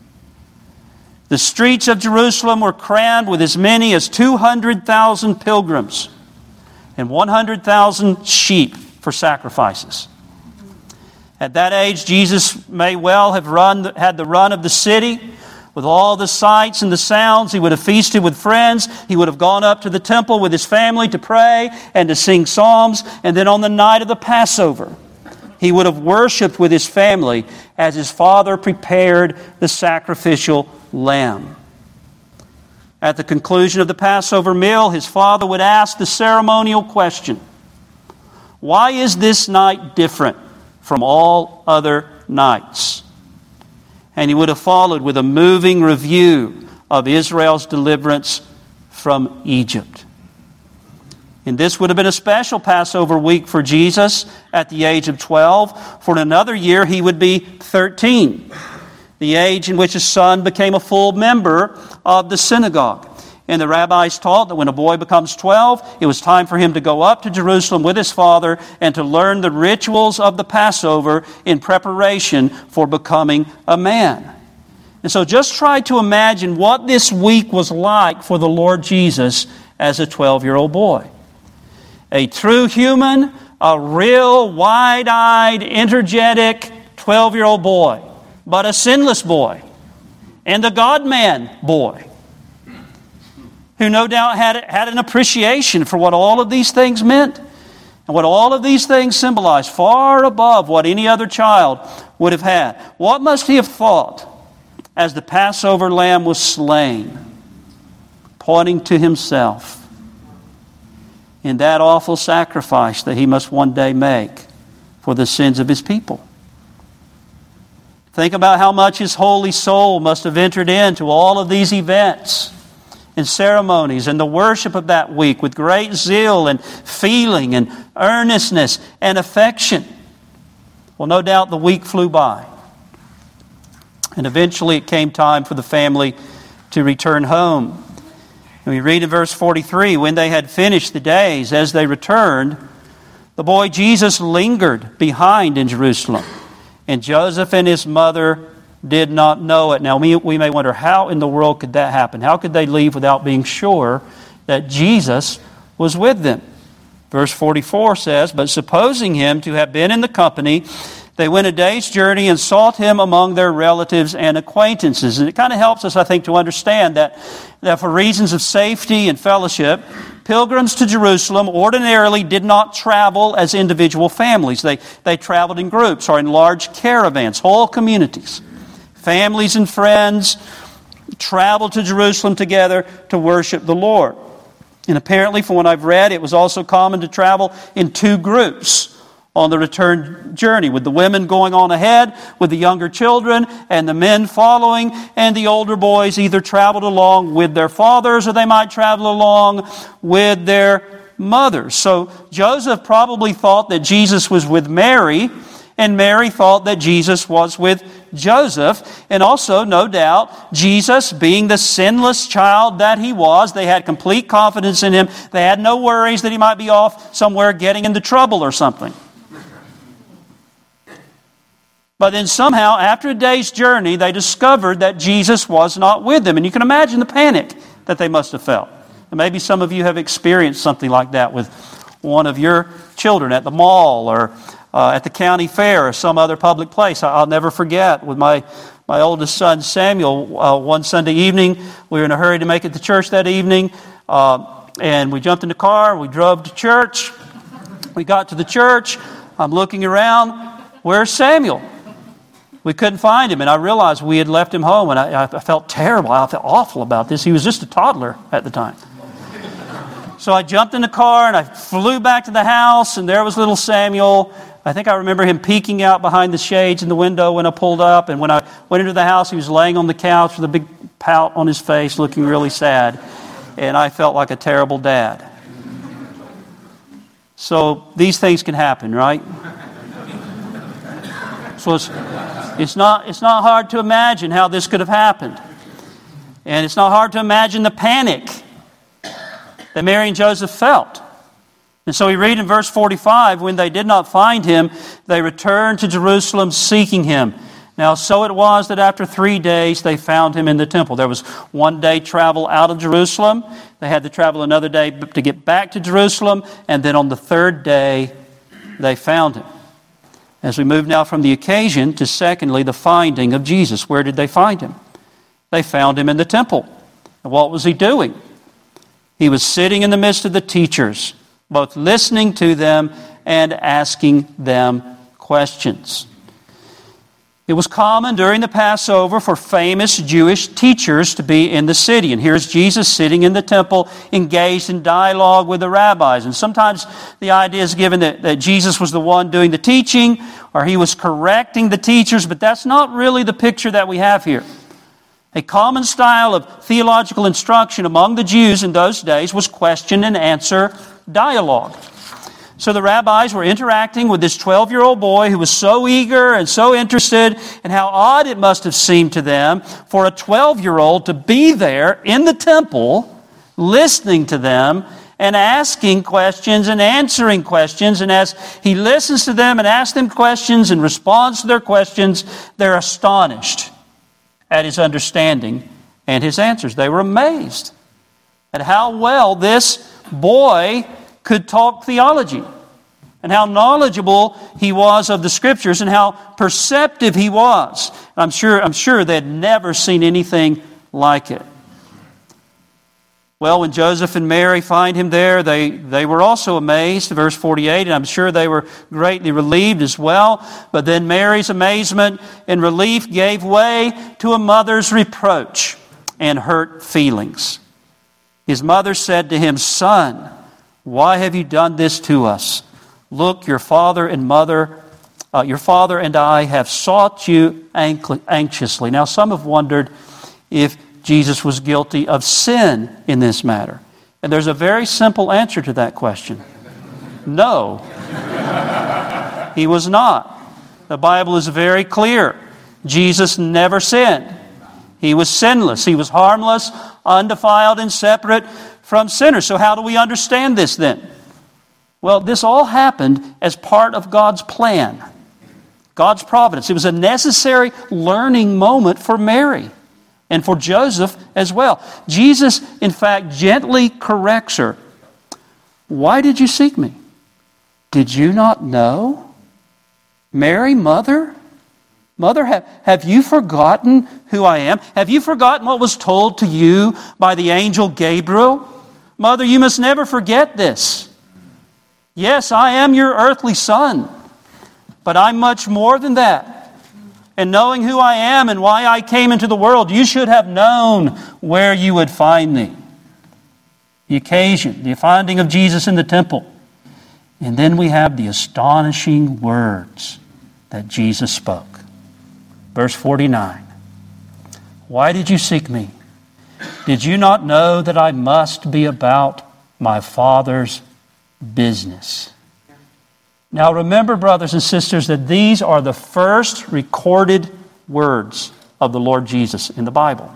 The streets of Jerusalem were crammed with as many as two hundred thousand pilgrims and one hundred thousand sheep for sacrifices. At that age, Jesus may well have run, had the run of the city. With all the sights and the sounds, he would have feasted with friends. He would have gone up to the temple with his family to pray and to sing psalms. And then on the night of the Passover, he would have worshiped with his family as his father prepared the sacrificial lamb. At the conclusion of the Passover meal, his father would ask the ceremonial question, "Why is this night different from all other nights?" And he would have followed with a moving review of Israel's deliverance from Egypt. And this would have been a special Passover week for Jesus at the age of twelve. For in another year, he would be thirteen, the age in which his son became a full member of the synagogue. And the rabbis taught that when a boy becomes twelve, it was time for him to go up to Jerusalem with his father and to learn the rituals of the Passover in preparation for becoming a man. And so just try to imagine what this week was like for the Lord Jesus as a twelve-year-old boy. A true human, a real wide-eyed, energetic twelve-year-old boy, but a sinless boy and a God-man boy, who no doubt had, had an appreciation for what all of these things meant and what all of these things symbolized, far above what any other child would have had. What must he have thought as the Passover lamb was slain, pointing to himself in that awful sacrifice that he must one day make for the sins of his people? Think about how much his holy soul must have entered into all of these events and ceremonies and the worship of that week with great zeal and feeling and earnestness and affection. Well, no doubt the week flew by. And eventually it came time for the family to return home. And we read in verse forty-three, when they had finished the days, as they returned, the boy Jesus lingered behind in Jerusalem. And Joseph and his mother did not know it. Now, we, we may wonder, how in the world could that happen? How could they leave without being sure that Jesus was with them? Verse forty-four says, "But supposing him to have been in the company, they went a day's journey and sought him among their relatives and acquaintances." And it kind of helps us, I think, to understand that, that for reasons of safety and fellowship, pilgrims to Jerusalem ordinarily did not travel as individual families. They, they traveled in groups or in large caravans, whole communities. Families and friends traveled to Jerusalem together to worship the Lord. And apparently, from what I've read, it was also common to travel in two groups on the return journey, with the women going on ahead with the younger children and the men following, and the older boys either traveled along with their fathers or they might travel along with their mothers. So Joseph probably thought that Jesus was with Mary, And Mary thought that Jesus was with Joseph. And also, no doubt, Jesus, being the sinless child that he was, they had complete confidence in him. They had no worries that he might be off somewhere getting into trouble or something. But then somehow, after a day's journey, they discovered that Jesus was not with them. And you can imagine the panic that they must have felt. And maybe some of you have experienced something like that with one of your children at the mall or uh, at the county fair or some other public place. I'll never forget with my, my oldest son, Samuel, uh, one Sunday evening, we were in a hurry to make it to church that evening, uh, and we jumped in the car, we drove to church. We got to the church, I'm looking around, where's Samuel? We couldn't find him, and I realized we had left him home, and I, I felt terrible. I felt awful about this. He was just a toddler at the time. So I jumped in the car, and I flew back to the house, and there was little Samuel. I think I remember him peeking out behind the shades in the window when I pulled up, and when I went into the house, he was laying on the couch with a big pout on his face, looking really sad, and I felt like a terrible dad. So these things can happen, right? So it's... It's not, it's not hard to imagine how this could have happened. And it's not hard to imagine the panic that Mary and Joseph felt. And so we read in verse forty-five, when they did not find him, they returned to Jerusalem seeking him. Now, so it was that after three days they found him in the temple. There was one day travel out of Jerusalem. They had to travel another day to get back to Jerusalem. And then on the third day, they found him. As we move now from the occasion to, secondly, the finding of Jesus. Where did they find him? They found him in the temple. And what was he doing? He was sitting in the midst of the teachers, both listening to them and asking them questions. It was common during the Passover for famous Jewish teachers to be in the city. And here's Jesus sitting in the temple, engaged in dialogue with the rabbis. And sometimes the idea is given that, that Jesus was the one doing the teaching, or he was correcting the teachers, but that's not really the picture that we have here. A common style of theological instruction among the Jews in those days was question and answer dialogue. So the rabbis were interacting with this twelve-year-old boy who was so eager and so interested, and how odd it must have seemed to them for a twelve-year-old to be there in the temple, listening to them and asking questions and answering questions. And as he listens to them and asks them questions and responds to their questions, they're astonished at his understanding and his answers. They were amazed at how well this boy could talk theology, and how knowledgeable he was of the Scriptures, and how perceptive he was. And I'm sure, I'm sure they'd never seen anything like it. Well, when Joseph and Mary find him there, they, they were also amazed, verse forty-eight, and I'm sure they were greatly relieved as well. But then Mary's amazement and relief gave way to a mother's reproach and hurt feelings. His mother said to him, "Son, why have you done this to us? Look, your father and mother, uh, your father and I have sought you anxiously." Now, some have wondered if Jesus was guilty of sin in this matter. And there's a very simple answer to that question. No. He was not. The Bible is very clear. Jesus never sinned. He was sinless. He was harmless, undefiled, and separate from sinners. So how do we understand this then? Well, this all happened as part of God's plan, God's providence. It was a necessary learning moment for Mary and for Joseph as well. Jesus, in fact, gently corrects her. "Why did you seek me? Did you not know? Mary, mother? Mother, have, have you forgotten who I am? Have you forgotten what was told to you by the angel Gabriel? Mother, you must never forget this. Yes, I am your earthly son, but I'm much more than that. And knowing who I am and why I came into the world, you should have known where you would find me." The occasion, the finding of Jesus in the temple. And then we have the astonishing words that Jesus spoke. Verse forty-nine. "Why did you seek me? Did you not know that I must be about my Father's business?" Now remember, brothers and sisters, that these are the first recorded words of the Lord Jesus in the Bible.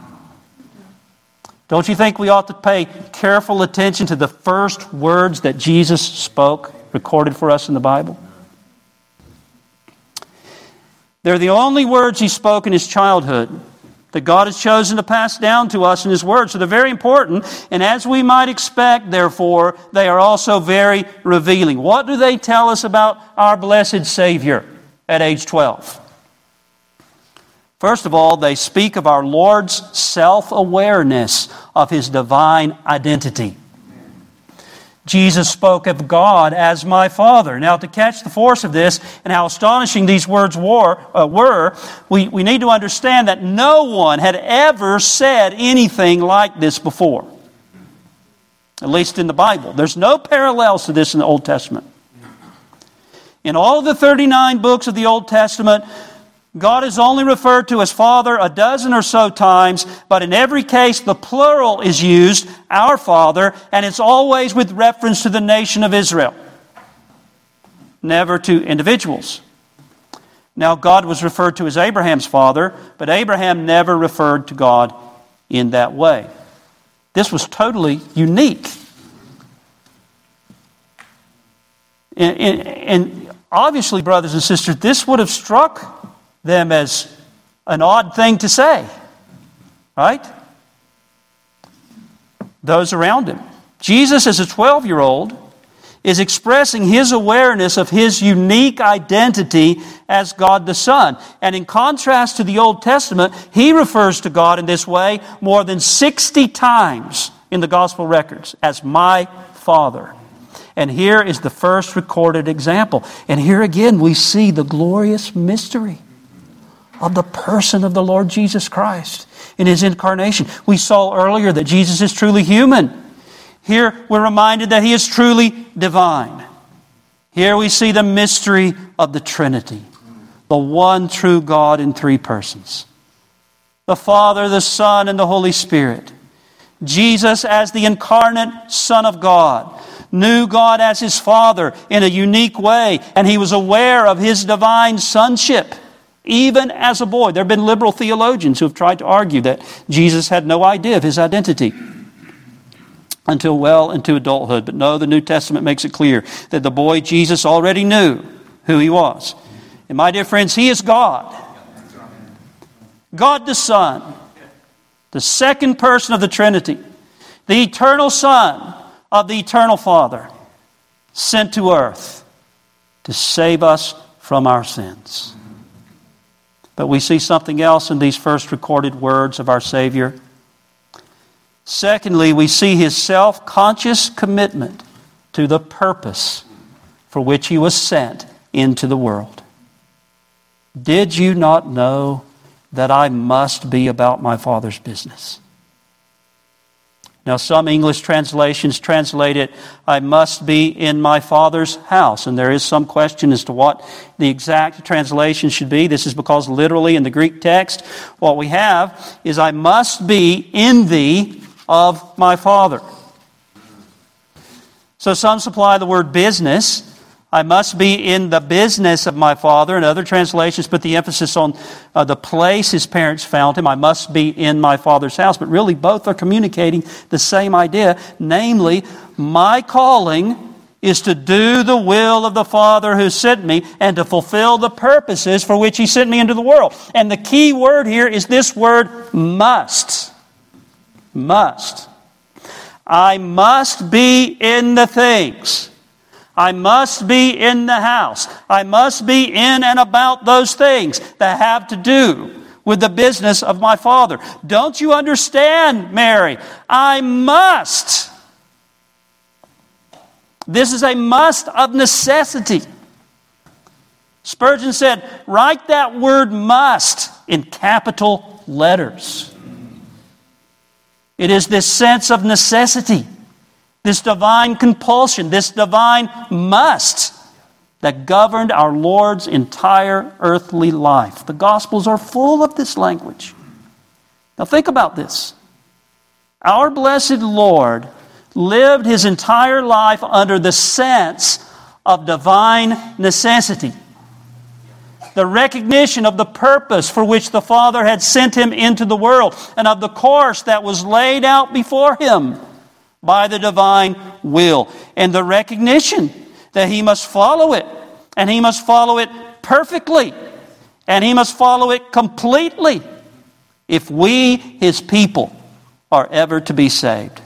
Don't you think we ought to pay careful attention to the first words that Jesus spoke, recorded for us in the Bible? They're the only words He spoke in His childhood that God has chosen to pass down to us in His Word. So they're very important, and as we might expect, therefore, they are also very revealing. What do they tell us about our blessed Savior at age twelve? First of all, they speak of our Lord's self-awareness of His divine identity. Jesus spoke of God as my Father. Now, to catch the force of this and how astonishing these words were, uh, were we, we need to understand that no one had ever said anything like this before. At least in the Bible. There's no parallels to this in the Old Testament. In all of the thirty-nine books of the Old Testament, God is only referred to as Father a dozen or so times, but in every case the plural is used, our Father, and it's always with reference to the nation of Israel, never to individuals. Now, God was referred to as Abraham's father, but Abraham never referred to God in that way. This was totally unique. And, and, and obviously, brothers and sisters, this would have struck them as an odd thing to say, right? Those around Him. Jesus, as a twelve-year-old, is expressing His awareness of His unique identity as God the Son. And in contrast to the Old Testament, He refers to God in this way more than sixty times in the Gospel records as my Father. And here is the first recorded example. And here again we see the glorious mystery of the person of the Lord Jesus Christ in His incarnation. We saw earlier that Jesus is truly human. Here we're reminded that He is truly divine. Here we see the mystery of the Trinity, the one true God in three persons. The Father, the Son, and the Holy Spirit. Jesus as the incarnate Son of God knew God as His Father in a unique way, and He was aware of His divine sonship. Even as a boy. There have been liberal theologians who have tried to argue that Jesus had no idea of His identity until well into adulthood. But no, the New Testament makes it clear that the boy Jesus already knew who He was. And my dear friends, He is God. God the Son, the second person of the Trinity, the eternal Son of the eternal Father, sent to earth to save us from our sins. But we see something else in these first recorded words of our Savior. Secondly, we see His self-conscious commitment to the purpose for which He was sent into the world. Did you not know that I must be about my Father's business? Now, some English translations translate it, I must be in my Father's house. And there is some question as to what the exact translation should be. This is because literally in the Greek text, what we have is, I must be in thee of my Father. So some supply the word business. I must be in the business of my Father. And other translations put the emphasis on uh, the place His parents found Him. I must be in my Father's house. But really both are communicating the same idea. Namely, my calling is to do the will of the Father who sent me and to fulfill the purposes for which He sent me into the world. And the key word here is this word, must. Must. I must be in the things. I must be in the house. I must be in and about those things that have to do with the business of my Father. Don't you understand, Mary? I must. This is a must of necessity. Spurgeon said, write that word must in capital letters. It is this sense of necessity, this divine compulsion, this divine must that governed our Lord's entire earthly life. The Gospels are full of this language. Now think about this. Our blessed Lord lived His entire life under the sense of divine necessity. The recognition of the purpose for which the Father had sent him into the world, and of the course that was laid out before him by the divine will. And the recognition that he must follow it, and he must follow it perfectly, and he must follow it completely if we, his people, are ever to be saved.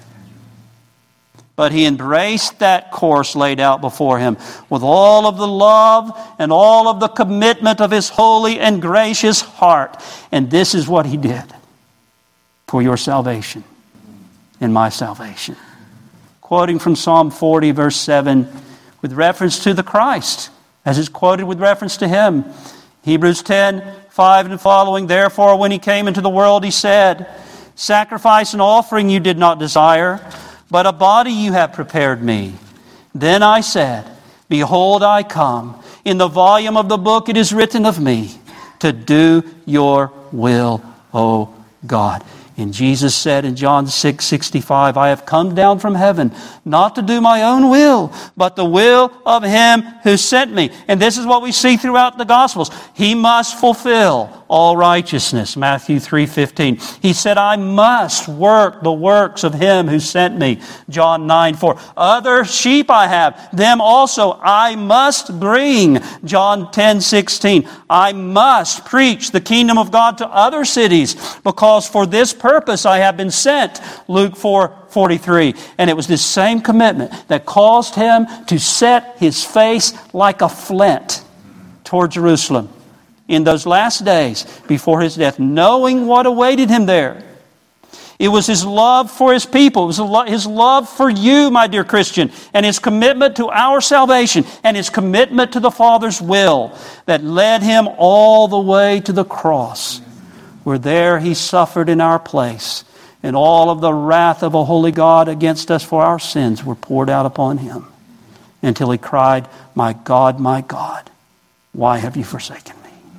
But he embraced that course laid out before him with all of the love and all of the commitment of his holy and gracious heart. And this is what he did for your salvation and my salvation. Quoting from Psalm forty, verse seven, with reference to the Christ, as is quoted with reference to him. Hebrews ten, five and following, therefore when he came into the world, he said, sacrifice and offering you did not desire, but a body you have prepared me. Then I said, behold, I come. In the volume of the book it is written of me, to do your will, O God. And Jesus said in John six sixty-five, I have come down from heaven, not to do my own will, but the will of him who sent me. And this is what we see throughout the Gospels. He must fulfill all righteousness, Matthew three fifteen. He said, I must work the works of him who sent me, John nine four. Other sheep I have, them also I must bring, John ten sixteen. I must preach the kingdom of God to other cities, because for this purpose I have been sent, Luke four forty-three. And it was this same commitment that caused him to set his face like a flint toward Jerusalem in those last days before his death, knowing what awaited him there. It was his love for his people. It was his love for you, my dear Christian, and his commitment to our salvation and his commitment to the Father's will that led him all the way to the cross, where there he suffered in our place, and all of the wrath of a holy God against us for our sins were poured out upon him, until he cried, my God, my God, why have you forsaken me?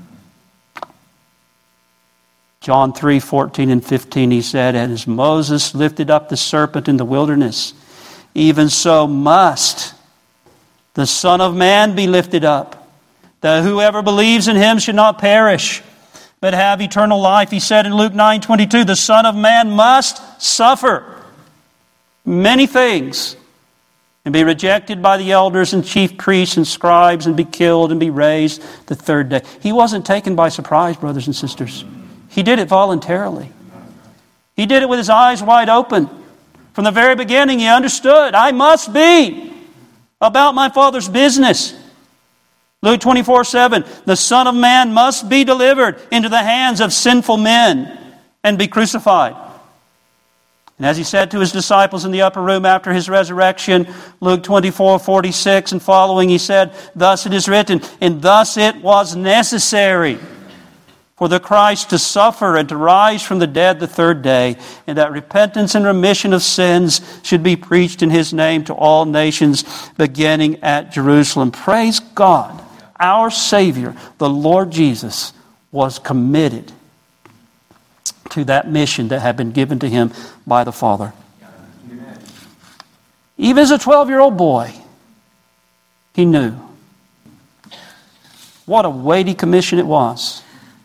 John three fourteen and fifteen, he said, and as Moses lifted up the serpent in the wilderness, even so must the Son of Man be lifted up, that whoever believes in him should not perish, but have eternal life. He said in Luke nine twenty-two, the Son of Man must suffer many things and be rejected by the elders and chief priests and scribes and be killed and be raised the third day. He wasn't taken by surprise, brothers and sisters. He did it voluntarily. He did it with his eyes wide open. From the very beginning, he understood, I must be about my Father's business. Luke twenty-four seven, the Son of Man must be delivered into the hands of sinful men and be crucified. And as he said to his disciples in the upper room after his resurrection, Luke twenty-four forty-six and following, he said, thus it is written, and thus it was necessary for the Christ to suffer and to rise from the dead the third day, and that repentance and remission of sins should be preached in his name to all nations, beginning at Jerusalem. Praise God. Our Savior, the Lord Jesus, was committed to that mission that had been given to him by the Father. Amen. Even as a twelve-year-old boy, he knew what a weighty commission it was.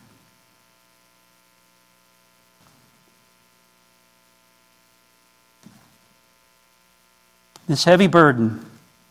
This heavy burden,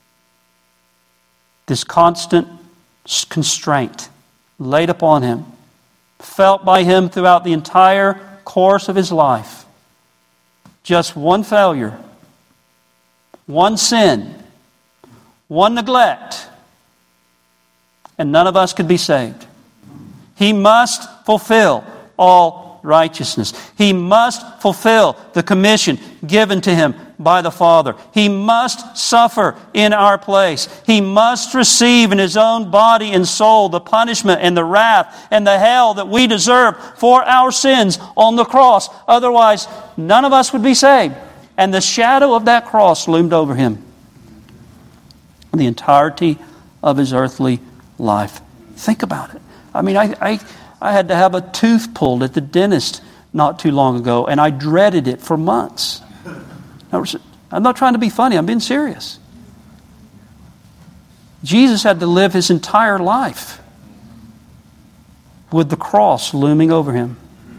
this constant constraint laid upon him, felt by him throughout the entire course of his life. Just one failure, one sin, one neglect, and none of us could be saved. He must fulfill all righteousness. He must fulfill the commission given to him by the Father. He must suffer in our place. He must receive in his own body and soul the punishment and the wrath and the hell that we deserve for our sins on the cross. Otherwise, none of us would be saved. And the shadow of that cross loomed over him the entirety of his earthly life. Think about it. I mean, I, I, I had to have a tooth pulled at the dentist not too long ago, and I dreaded it for months. I'm not trying to be funny. I'm being serious. Jesus had to live his entire life with the cross looming over him.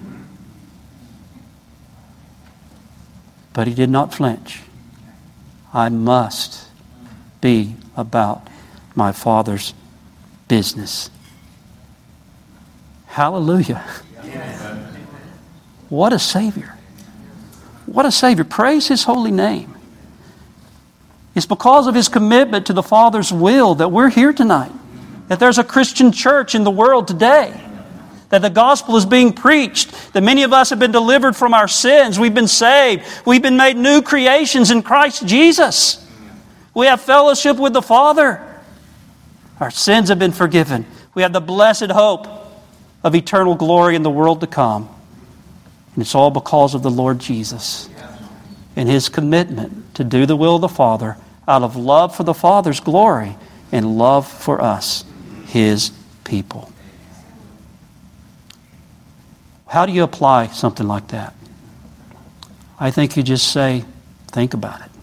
But he did not flinch. I must be about my Father's business. Hallelujah. What a Savior. What a Savior. Praise His holy name. It's because of His commitment to the Father's will that we're here tonight. That there's a Christian church in the world today. That the gospel is being preached. That many of us have been delivered from our sins. We've been saved. We've been made new creations in Christ Jesus. We have fellowship with the Father. Our sins have been forgiven. We have the blessed hope of eternal glory in the world to come. And it's all because of the Lord Jesus and His commitment to do the will of the Father out of love for the Father's glory and love for us, His people. How do you apply something like that? I think you just say, think about it.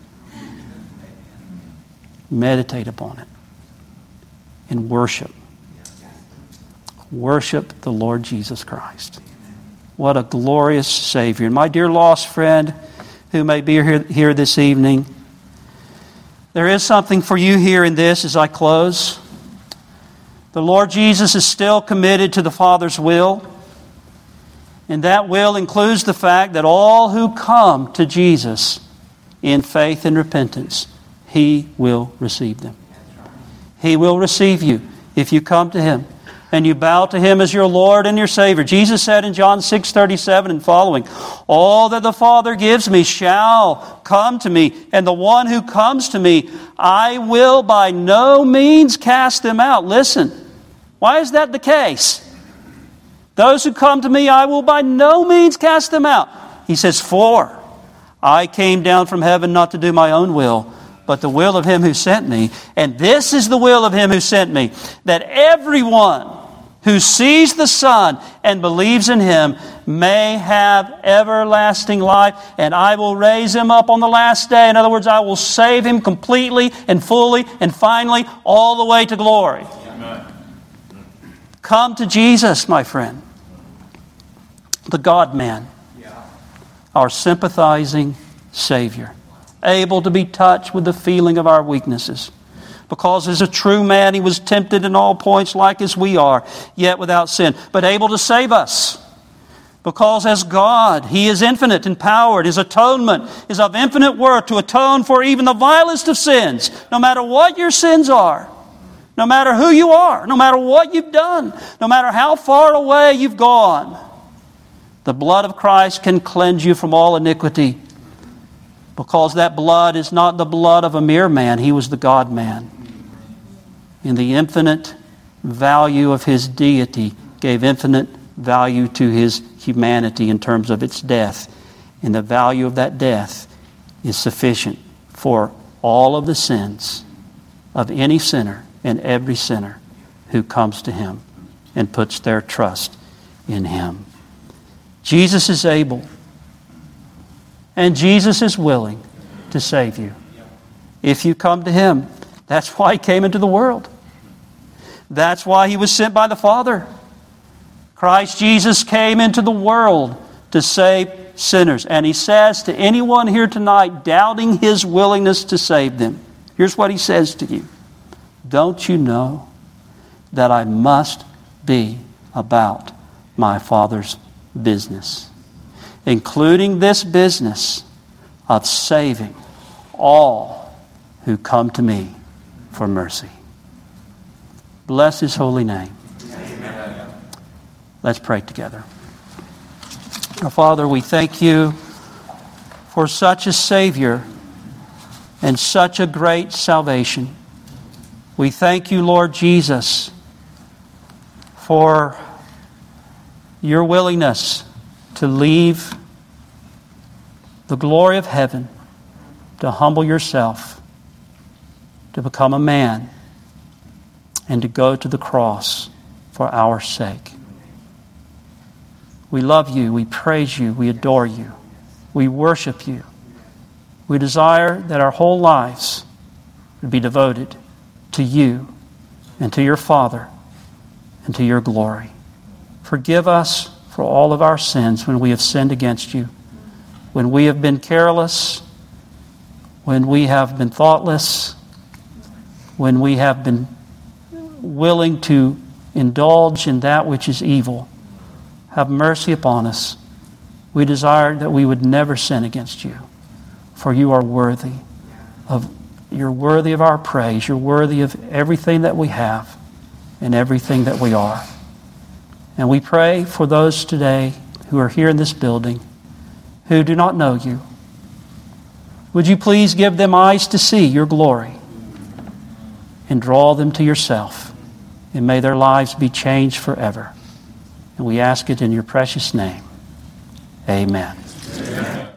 Meditate upon it. And worship. Worship the Lord Jesus Christ. What a glorious Savior. And my dear lost friend who may be here, here this evening, there is something for you here in this as I close. The Lord Jesus is still committed to the Father's will. And that will includes the fact that all who come to Jesus in faith and repentance, He will receive them. He will receive you if you come to Him and you bow to Him as your Lord and your Savior. Jesus said in John six thirty-seven and following, all that the Father gives me shall come to me, and the one who comes to me, I will by no means cast them out. Listen, why is that the case? Those who come to me, I will by no means cast them out. He says, for I came down from heaven not to do my own will, but the will of Him who sent me. And this is the will of Him who sent me, that everyone who sees the Son and believes in Him may have everlasting life, and I will raise him up on the last day. In other words, I will save him completely and fully and finally all the way to glory. Amen. Come to Jesus, my friend, the God-man, our sympathizing Savior, able to be touched with the feeling of our weaknesses. Because as a true man, He was tempted in all points like as we are, yet without sin, but able to save us. Because as God, He is infinite in power. His atonement is of infinite worth to atone for even the vilest of sins, no matter what your sins are, no matter who you are, no matter what you've done, no matter how far away you've gone. The blood of Christ can cleanse you from all iniquity, because that blood is not the blood of a mere man. He was the God-man. And the infinite value of His deity gave infinite value to His humanity in terms of its death. And the value of that death is sufficient for all of the sins of any sinner and every sinner who comes to Him and puts their trust in Him. Jesus is able, and Jesus is willing to save you if you come to Him. That's why He came into the world. That's why He was sent by the Father. Christ Jesus came into the world to save sinners. And He says to anyone here tonight doubting His willingness to save them, here's what He says to you. Don't you know that I must be about my Father's business, including this business of saving all who come to me for mercy. Bless His holy name. Amen. Let's pray together. Our Father, we thank You for such a Savior and such a great salvation. We thank You, Lord Jesus, for Your willingness to leave the glory of heaven, to humble Yourself, to become a man, and to go to the cross for our sake. We love You, we praise You, we adore You, we worship You. We desire that our whole lives would be devoted to you and to your Father and to your glory. Forgive us for all of our sins when we have sinned against you, when we have been careless, when we have been thoughtless, when we have been willing to indulge in that which is evil. Have mercy upon us. We desire that we would never sin against you, for you are worthy of you're worthy of our praise. You're worthy of everything that we have and everything that we are. And we pray for those today who are here in this building who do not know you. Would you please give them eyes to see your glory and draw them to yourself? And may their lives be changed forever. And we ask it in your precious name. Amen.